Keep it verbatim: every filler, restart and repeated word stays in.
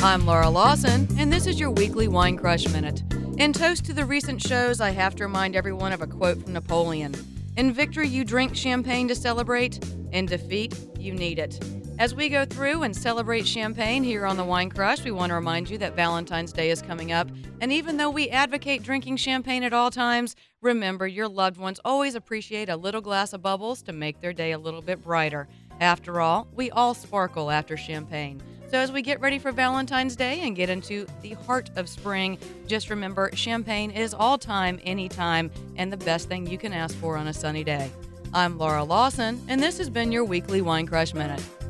I'm Laura Lawson, and this is your weekly Wine Crush Minute. In toast to the recent shows, I have to remind everyone of a quote from Napoleon. In victory, you drink champagne to celebrate. In defeat, you need it. As we go through and celebrate champagne here on the Wine Crush, we want to remind you that Valentine's Day is coming up. And even though we advocate drinking champagne at all times, remember your loved ones always appreciate a little glass of bubbles to make their day a little bit brighter. After all, we all sparkle after champagne. So as we get ready for Valentine's Day and get into the heart of spring, just remember champagne is all time, anytime, and the best thing you can ask for on a sunny day. I'm Laura Lawson, and this has been your weekly Wine Crush Minute.